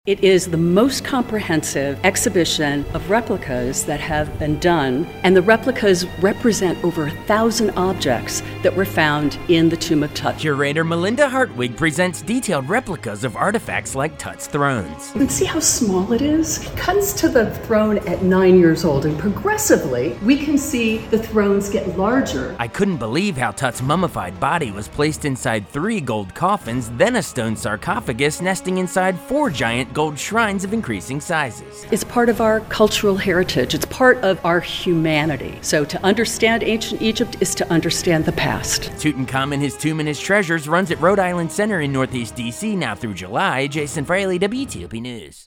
It is the most comprehensive exhibition of replicas that have been done, and the replicas represent over 1,000 objects that were found in the Tomb of Tut. Curator Melinda Hartwig presents detailed replicas of artifacts like Tut's thrones. You can see how small it is. It comes to the throne at 9 years old, and progressively we can see the thrones get larger. I couldn't believe how Tut's mummified body was placed inside 3 gold coffins, then a stone sarcophagus nesting inside 4 giant gold shrines of increasing sizes. It's part of our cultural heritage. It's part of our humanity. So to understand ancient Egypt is to understand the past. Tutankhamun, His Tomb and His Treasures runs at Rhode Island Center in Northeast DC now through July. Jason Fraley, WTOP News.